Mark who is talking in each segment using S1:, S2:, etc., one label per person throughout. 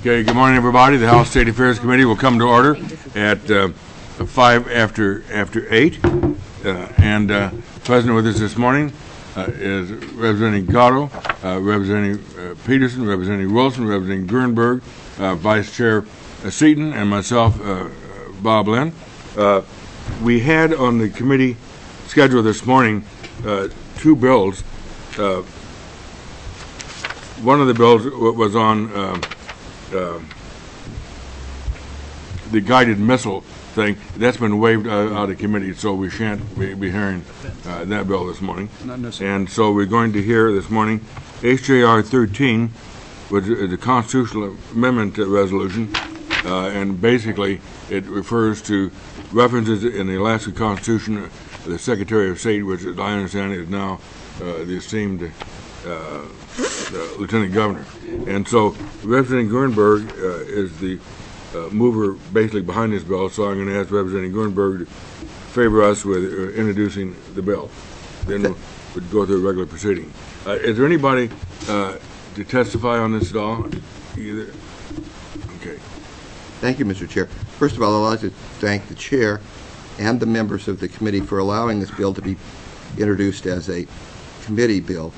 S1: Okay, good morning, everybody. The House State Affairs Committee will come to order at 5 after 8. Present with us this morning is Representative Gatto, Representative Peterson, Representative Wilson, Representative Gruenberg, Vice Chair Seaton, and myself, Bob Lynn. We had on the committee schedule this morning two bills. One of the bills was on the guided missile thing. That's been waived out of committee, so we shan't be hearing that bill this morning. And so we're going to hear this morning HJR 13, which is a constitutional amendment resolution, and basically it refers to references in the Alaska Constitution. The Secretary of State, which as I understand is now the esteemed Lieutenant Governor. And so Representative Gruenberg is the mover basically behind this bill, so I'm going to ask Representative Gruenberg to favor us with introducing the bill. Then we'll go through a regular proceeding. Is there anybody to testify on this at all? Either? Okay.
S2: Thank you, Mr. Chair. First of all, I'd like to thank the Chair and the members of the committee for allowing this bill to be introduced as a committee bill.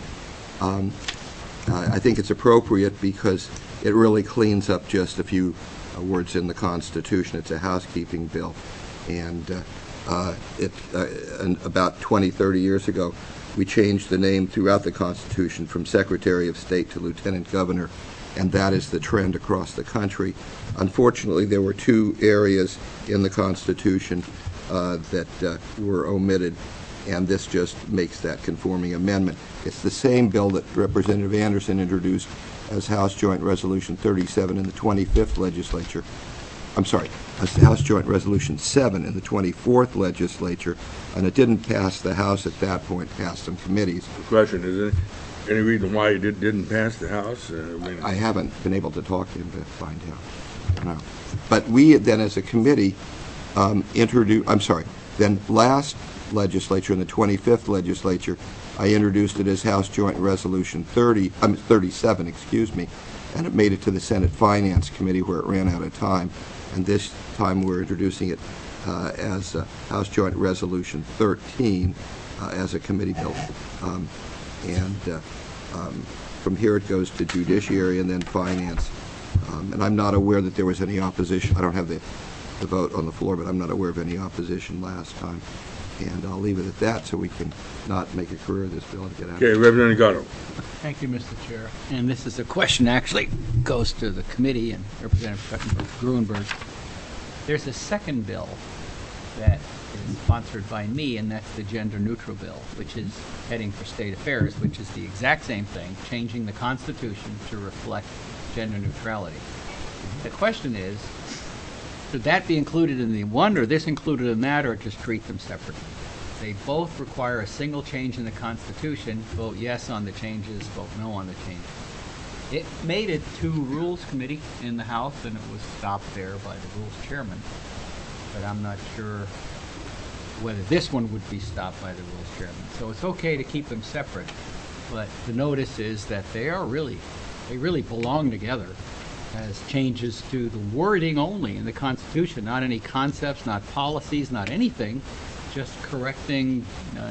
S2: I think it's appropriate because it really cleans up just a few words in the Constitution. It's a housekeeping bill. And about 20, 30 years ago, we changed the name throughout the Constitution from Secretary of State to Lieutenant Governor, and that is the trend across the country. Unfortunately, there were two areas in the Constitution that were omitted, and this just makes that conforming amendment. It's the same bill that Representative Anderson introduced as House Joint Resolution 37 in the 25th legislature. I'm sorry, as House Joint Resolution 7 in the 24th legislature, and it didn't pass the House at that point, passed some committees.
S1: The question is, any reason why it didn't pass the House?
S2: I haven't been able to talk to him to find out. No. But we then as a committee then last legislature, in the 25th legislature, I introduced it as House Joint Resolution 37, and it made it to the Senate Finance Committee where it ran out of time. And this time we're introducing it as House Joint Resolution 13 as a committee bill. From here it goes to Judiciary and then Finance. And I'm not aware that there was any opposition. I don't have the vote on the floor, but I'm not aware of any opposition last time. And I'll leave it at that so we can not make a career of this bill and get out.
S1: Okay, Representative Gatto.
S3: Thank you, Mr. Chair. And this is a question actually goes to the committee and Representative Gruenberg. There's a second bill that is sponsored by me, and that's the gender neutral bill, which is heading for State Affairs, which is the exact same thing, changing the Constitution to reflect gender neutrality. The question is, should that be included in the one, or this included in that, or just treat them separately? They both require a single change in the Constitution. Vote yes on the changes, vote no on the changes. It made it to Rules Committee in the House, and it was stopped there by the Rules Chairman. But I'm not sure whether this one would be stopped by the Rules Chairman. So it's okay to keep them separate, but the notice is that they really belong together as changes to the wording only in the Constitution, not any concepts, not policies, not anything, just correcting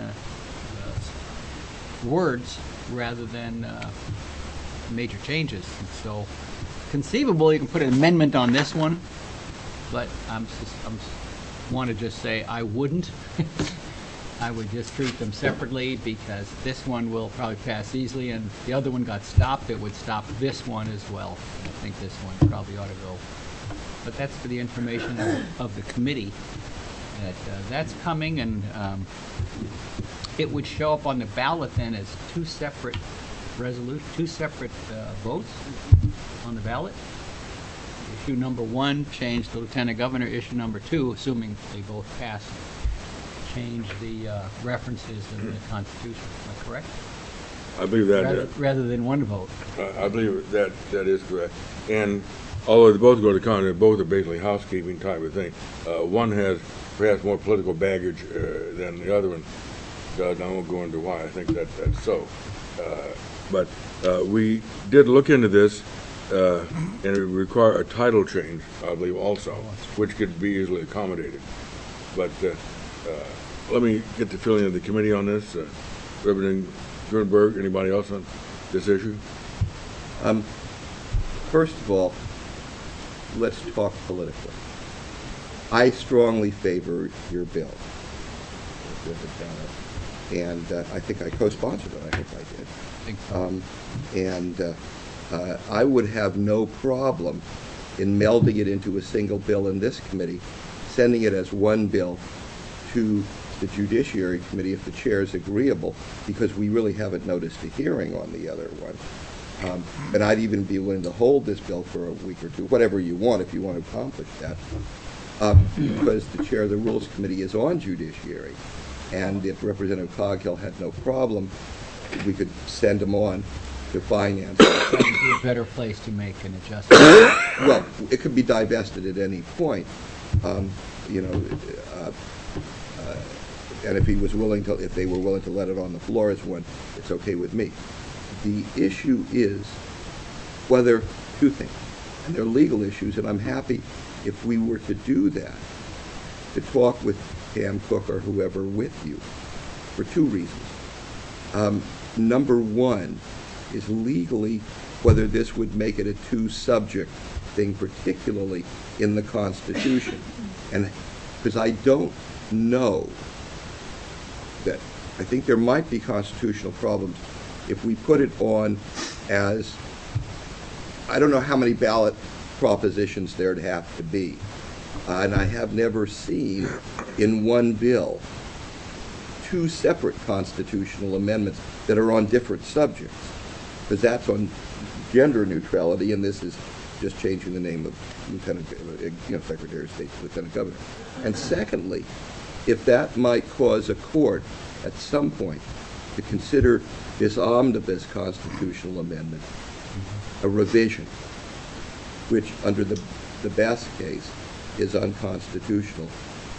S3: words rather than major changes. And so conceivably you can put an amendment on this one, but I want to just say I wouldn't. I would just treat them separately because this one will probably pass easily, and if the other one got stopped, it would stop this one as well. I think this one probably ought to go. But that's for the information of the committee that that's coming, and it would show up on the ballot then as two separate votes on the ballot. Issue number 1 changed to Lieutenant Governor. Issue number 2, assuming they both pass, change the references in the Constitution. Am I correct?
S1: I believe that.
S3: Rather than one vote.
S1: I believe that is correct. And although they both go to Congress, both are basically housekeeping type of thing. One has perhaps more political baggage than the other one does. I won't go into why I think that's so. But we did look into this and it would require a title change, I believe, also, which could be easily accommodated. But let me get the feeling of the committee on this. Representative Gruenberg, anybody else on this issue?
S2: First of all, let's talk politically. I strongly favor your bill, and I think I co-sponsored it. I think I did. I would have no problem in melding it into a single bill in this committee, sending it as one bill to the Judiciary Committee if the chair is agreeable, because we really haven't noticed a hearing on the other one. And I'd even be willing to hold this bill for a week or two, whatever you want, if you want to accomplish that, because the chair of the Rules Committee is on Judiciary. And if Representative Coghill had no problem, we could send him on to Finance.
S3: That would be a better place to make an adjustment.
S2: Well, it could be divested at any point, you know, and if he was willing to, if they were willing to let it on the floor as one, it's okay with me. The issue is whether, two things, and they're legal issues, and I'm happy if we were to do that, to talk with Pam Cook or whoever with you, for two reasons. Number one is legally whether this would make it a two-subject thing, particularly in the Constitution. And because I don't know that, I think there might be constitutional problems if we put it on as, I don't know how many ballot propositions there'd have to be. And I have never seen in one bill two separate constitutional amendments that are on different subjects, because that's on gender neutrality, and this is just changing the name of Secretary of State to Lieutenant Governor. And secondly, if that might cause a court at some point to consider this omnibus constitutional amendment a revision, which under the Bass case is unconstitutional,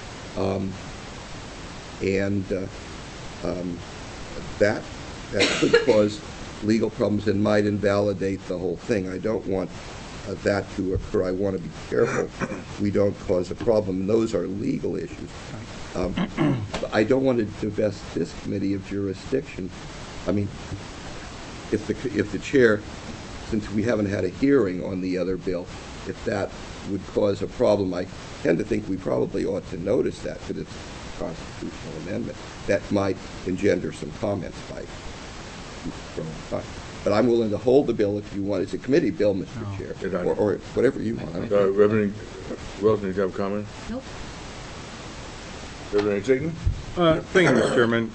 S2: that could cause legal problems and might invalidate the whole thing. I don't want that to occur. I want to be careful we don't cause a problem. And those are legal issues. I don't want to divest this committee of jurisdiction. I mean, if the chair, since we haven't had a hearing on the other bill, if that would cause a problem, I tend to think we probably ought to notice that, because it's a constitutional amendment. That might engender some comments by time. But I'm willing to hold the bill if you want. It's a committee bill, Mr. Chair, or whatever you want.
S1: Reverend Wilson, do you have a comment?
S4: Nope.
S1: Reverend Satan?
S5: Thank you, Mr. Chairman.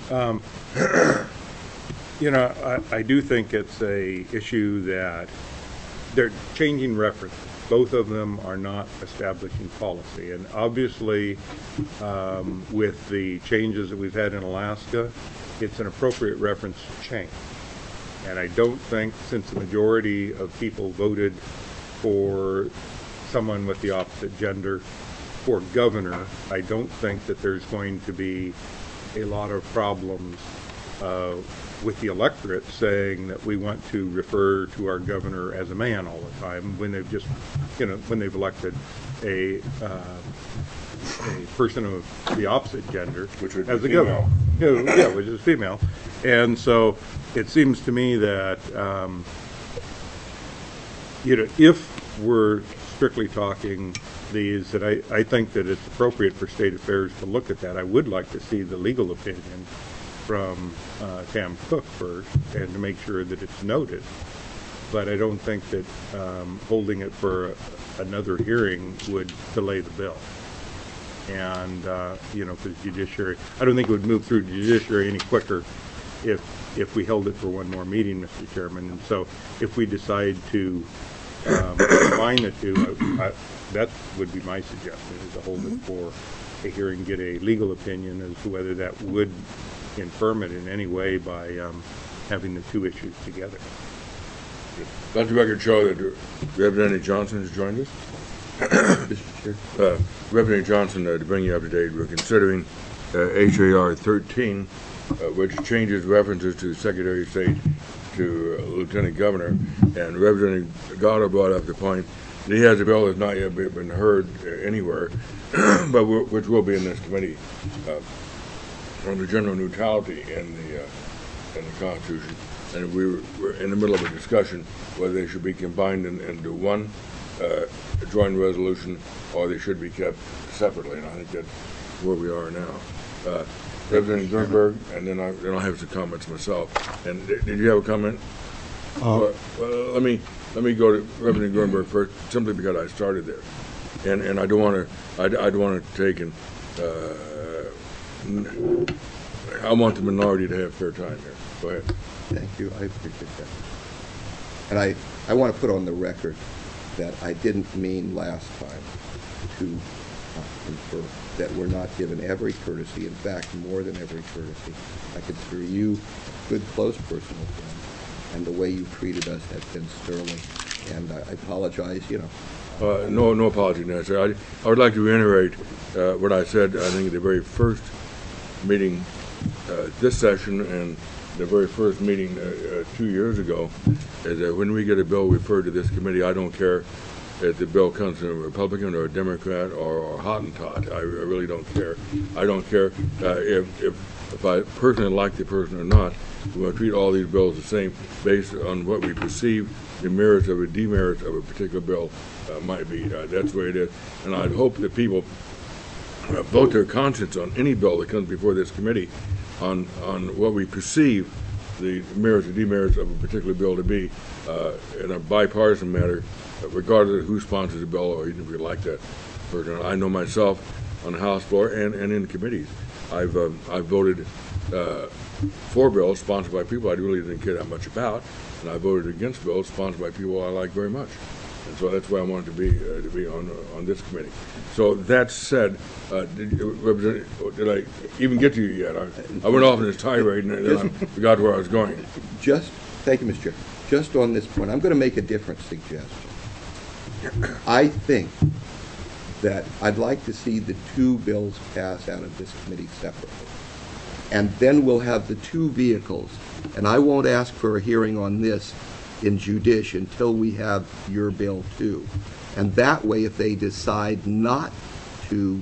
S5: You know, I do think it's a issue that they're changing references. Both of them are not establishing policy. And obviously, with the changes that we've had in Alaska, it's an appropriate reference to change. And I don't think, since the majority of people voted for someone with the opposite gender for governor, I don't think that there's going to be a lot of problems with the electorate saying that we want to refer to our governor as a man all the time, when they've just, you know, when they've elected a person of the opposite gender as a governor. Yeah, which is female. And so it seems to me that, you know, if we're strictly talking these, that I think that it's appropriate for State Affairs to look at that. I would like to see the legal opinion from Tam Cook first, and to make sure that it's noted. But I don't think that holding it for another hearing would delay the bill. And, you know, because Judiciary, I don't think it would move through Judiciary any quicker if we held it for one more meeting, Mr. Chairman. And so if we decide to combine the two, that would be my suggestion, is to hold it for a hearing, get a legal opinion as to whether that would infirm it in any way by having the two issues together.
S1: Let the record show that Representative Johnson has joined us.
S2: Mr. Chair.
S1: Representative Johnson, to bring you up to date, we're considering HAR 13, which changes references to Secretary of State to Lieutenant Governor, and Representative Gatto brought up the point that he has a bill that's not yet been heard anywhere, but which will be in this committee on the general neutrality in the Constitution. And we're in the middle of a discussion whether they should be combined into one joint resolution or they should be kept separately, and I think that's where we are now. Representative Grunberg, and then I'll have some comments myself. And did you have a comment? Well, let me go to Representative Grunberg first, simply because I started there, and I don't want to take and I want the minority to have fair time here. Go ahead.
S2: Thank you. I appreciate that. And I want to put on the record that I didn't mean last time to infer that we're not given every courtesy, in fact, more than every courtesy. I consider you a good, close personal friend, and the way you treated us has been sterling, and I apologize,
S1: No apology necessary. I would like to reiterate what I said, I think, at the very first meeting this session and the very first meeting 2 years ago, is that when we get a bill referred to this committee, I don't care if the bill comes from a Republican or a Democrat or Hottentot. I really don't care. I don't care if I personally like the person or not. We want to treat all these bills the same based on what we perceive the merits or demerits of a particular bill might be. That's the way it is. And I'd hope that people vote their conscience on any bill that comes before this committee on what we perceive the merits or demerits of a particular bill to be in a bipartisan matter, regardless of who sponsors the bill or even if we like that person. I know myself on the House floor and in committees, I've voted for bills sponsored by people I really didn't care that much about, and I voted against bills sponsored by people I like very much. And so that's why I wanted to be on this committee. So that said, did I even get to you yet? I went off in this tirade and then I forgot where I was going.
S2: Thank you, Mr. Chair. Just on this point, I'm going to make a different suggestion. I think that I'd like to see the two bills pass out of this committee separately. And then we'll have the two vehicles. And I won't ask for a hearing on this in judice until we have your bill too. And that way, if they decide not to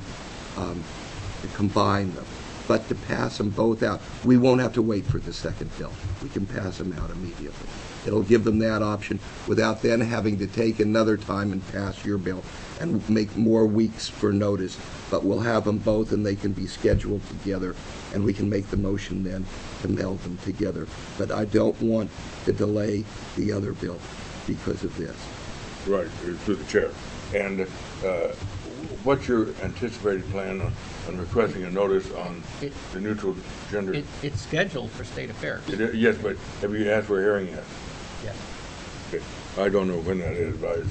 S2: combine them, but to pass them both out, we won't have to wait for the second bill. We can pass them out immediately. It'll give them that option without then having to take another time and pass your bill and make more weeks for notice. But we'll have them both and they can be scheduled together, and we can make the motion then to meld them together. But I don't want to delay the other bill because of this.
S1: Right, through the chair. And what's your anticipated plan on requesting a notice on the neutral gender?
S3: It's scheduled for state affairs.
S1: Yes, but have you asked for a hearing yet?
S3: Yes.
S1: Okay. I don't know when that is, but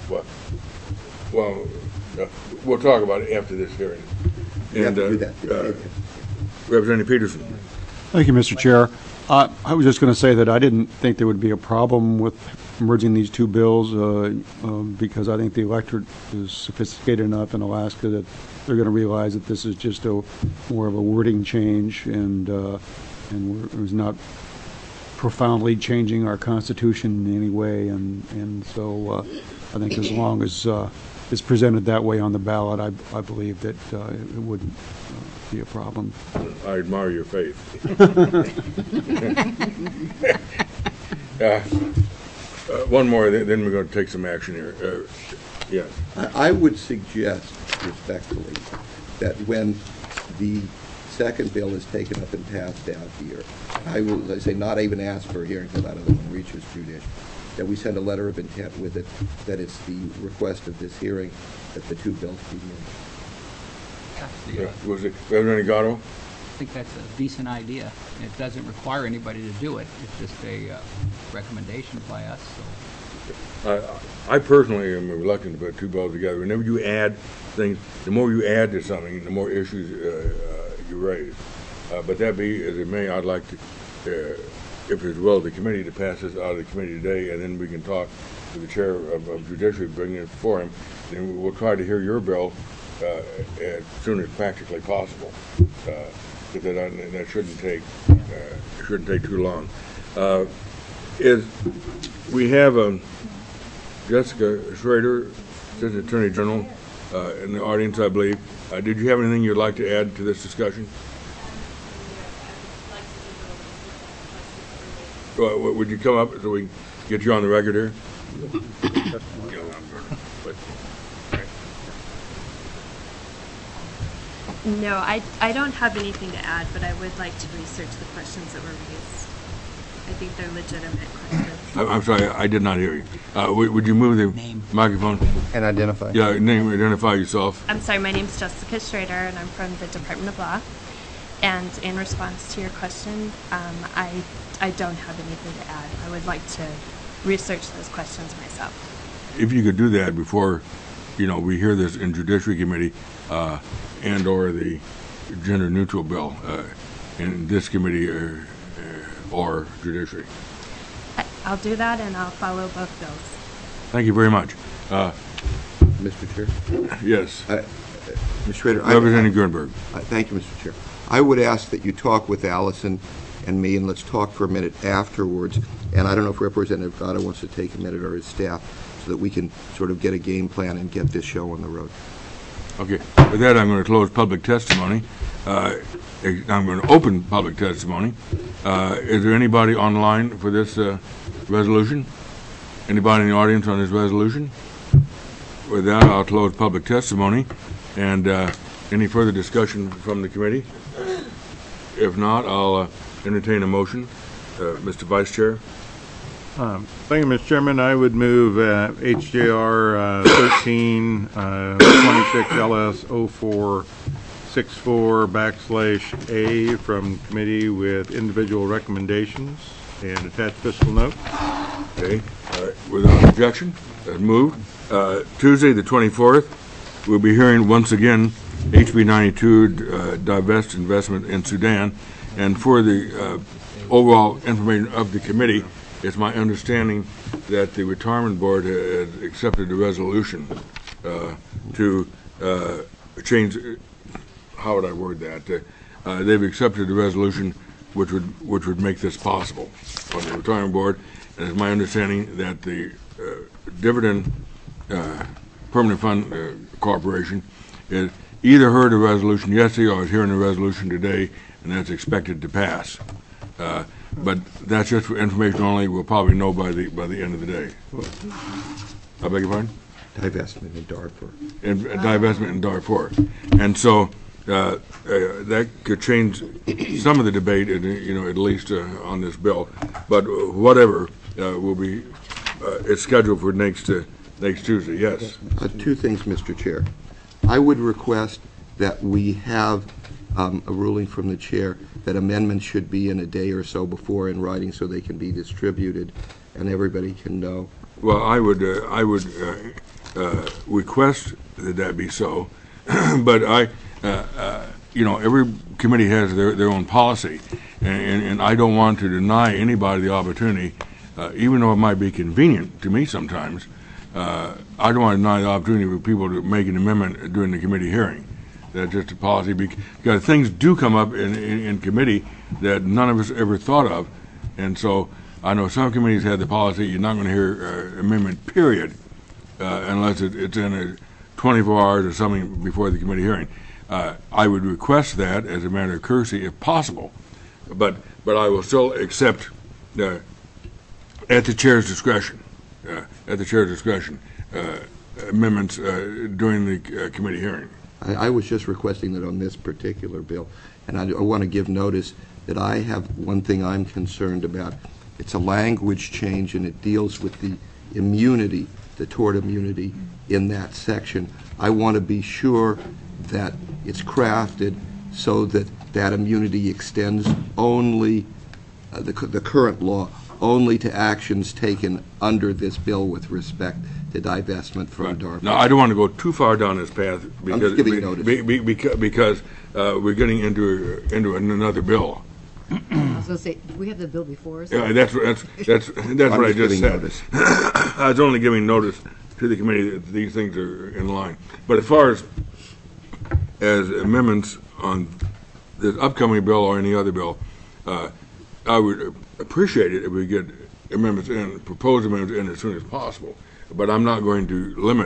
S1: we'll talk about it after this hearing.
S2: We have to do that.
S1: Representative Peterson.
S4: Thank you, Mr. Chair. I was just going to say that I didn't think there would be a problem with merging these two bills because I think the electorate is sophisticated enough in Alaska that they're going to realize that this is just more of a wording change and it was not profoundly changing our Constitution in any way. And so I think as long as it's presented that way on the ballot, I believe that it wouldn't be a problem.
S1: I admire your faith. One more, then we're going to take some action here. Yes.
S2: I would suggest, respectfully, that when the second bill is taken up and passed out here, I will, as I say, not even ask for a hearing until that other one reaches judice, that we send a letter of intent with it, that it's the request of this hearing that the two bills be moved.
S1: Was it Representative Gatto?
S3: I think that's a decent idea. It doesn't require anybody to do it. It's just a recommendation by us. So.
S1: I personally am reluctant to put two bills together. Whenever you add things, the more you add to something, the more issues you raise. But that be as it may, I'd like to, if it's well, the committee to pass this out of the committee today, and then we can talk to the chair of judiciary, bring it before him, and we'll try to hear your bill as soon as practically possible. That shouldn't take too long. We have Jessica Schrader, Assistant Attorney General, in the audience, I believe. Did you have anything you'd like to add to this discussion? Would you come up so we can get you on the record here?
S6: No, I don't have anything to add, but I would like to research the questions that were raised. I think they're legitimate questions.
S1: I'm sorry, I did not hear you. Would you move the microphone?
S2: And identify.
S1: Yeah, identify yourself.
S6: I'm sorry, my name's Jessica Schrader, and I'm from the Department of Law. And in response to your question, I don't have anything to add. I would like to research those questions myself.
S1: If you could do that before, we hear this in Judiciary Committee and or the gender neutral bill in this committee or Judiciary.
S6: I'll do that, and I'll follow both bills.
S1: Thank you very much.
S2: Mr. Chair?
S1: Yes.
S2: Ms. Schrader.
S1: Representative Gruenberg.
S2: Thank you, Mr. Chair. I would ask that you talk with Allison and me, and let's talk for a minute afterwards. And I don't know if Representative Gatto wants to take a minute, or his staff, so that we can sort of get a game plan and get this show on the road.
S1: Okay. With that, I'm going to close public testimony. I'm going to open public testimony. Is there anybody online for this resolution? Anybody in the audience on this resolution? With that, I'll close public testimony. And any further discussion from the committee? If not, I'll entertain a motion. Mr. Vice Chair.
S5: Thank you, Mr. Chairman. I would move HJR 13 26 LS 0464/A from committee with individual recommendations and attached fiscal note.
S1: Okay. Without objection, moved. Tuesday, the 24th, we'll be hearing once again HB 92 divest investment in Sudan. And for the overall information of the committee, it's my understanding that the Retirement Board has accepted the resolution to change. How would I word that? They've accepted the resolution which would make this possible on the Retirement Board, and it's my understanding that the Dividend Permanent Fund Corporation is either heard the resolution yesterday or is hearing the resolution today, and that's expected to pass. But that's just for information only. We'll probably know by the end of the day. I beg your pardon?
S2: Divestment in Darfur.
S1: Divestment in Darfur. And so that could change some of the debate, at least on this bill. But whatever will be, it's scheduled for next Tuesday. Yes.
S2: Two things, Mr. Chair. I would request that we have a ruling from the chair that amendments should be in a day or so before in writing so they can be distributed and everybody can know.
S1: Well, I would request that be so, but every committee has their own policy, and I don't want to deny anybody the opportunity, even though it might be convenient to me sometimes. I don't want to deny the opportunity for people to make an amendment during the committee hearing. That's just a policy, because things do come up in committee that none of us ever thought of. And so I know some committees had the policy you're not going to hear amendment, period, unless it's in a 24 hours or something before the committee hearing. I would request that as a matter of courtesy if possible, but I will still accept at the chair's discretion, amendments during the committee hearing.
S2: I was just requesting that on this particular bill, and I want to give notice that I have one thing I'm concerned about. It's a language change, and it deals with the immunity, the tort immunity in that section. I want to be sure that it's crafted so that that immunity extends only, the current law, only to actions taken under this bill with respect to divestment from Darfur.
S1: Now, I don't want to go too far down this path because,
S2: I'm just giving notice.
S1: Because we're getting into another bill.
S7: I was going to say, do we have the bill before us?
S1: Yeah, that's what I just said.
S2: Notice.
S1: I was only giving notice to the committee that these things are in line. But as far as amendments on this upcoming bill or any other bill, I would appreciate it if we get amendments in, propose amendments in as soon as possible. But I'm not going to limit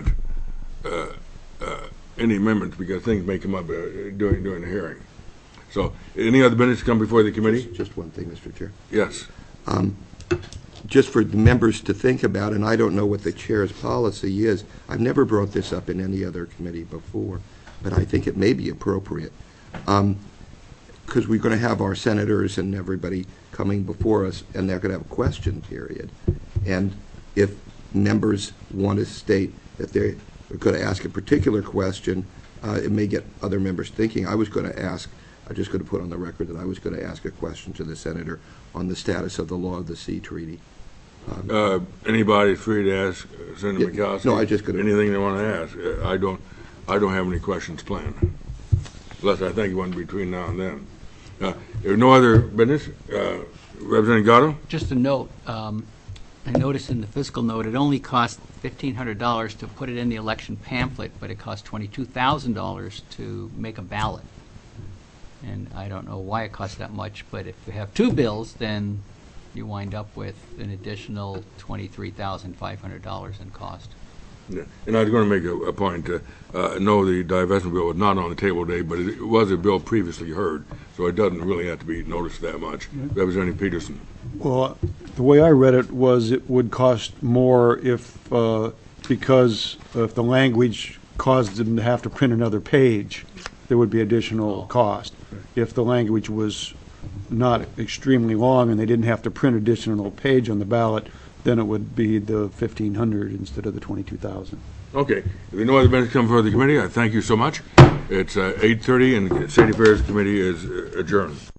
S1: any amendments because things may come up during the hearing. So, any other business come before the committee?
S2: Just one thing, Mr. Chair.
S1: Yes.
S2: Just for the members to think about, and I don't know what the chair's policy is. I've never brought this up in any other committee before, but I think it may be appropriate. Because we're going to have our senators and everybody coming before us, and they're going to have a question period. And if members want to state that they're going to ask a particular question, it may get other members thinking. I'm just going to put on the record that I was going to ask a question to the senator on the status of the Law of the Sea Treaty.
S1: Anybody's free to ask Senator McCaskey.
S2: No, I just got
S1: anything they want to ask. I don't have any questions planned, unless I think one between now and then. There's no other business. Representative Gatto?
S3: Just a note. I noticed in the fiscal note it only cost $1,500 to put it in the election pamphlet, but it cost $22,000 to make a ballot. And I don't know why it costs that much, but if you have two bills, then you wind up with an additional $23,500 in cost.
S1: Yeah. And I was going to make a point. No, the divestment bill was not on the table today, but it was a bill previously heard, so it doesn't really have to be noticed that much. Representative Peterson.
S4: Well, the way I read it was it would cost more because if the language caused them to have to print another page, there would be additional cost. If the language was not extremely long and they didn't have to print additional page on the ballot, then it would be the $1,500 instead of the $22,000.
S1: Okay. If there are no other business come before the committee, I thank you so much. It's 8:30 and the State Affairs Committee is adjourned.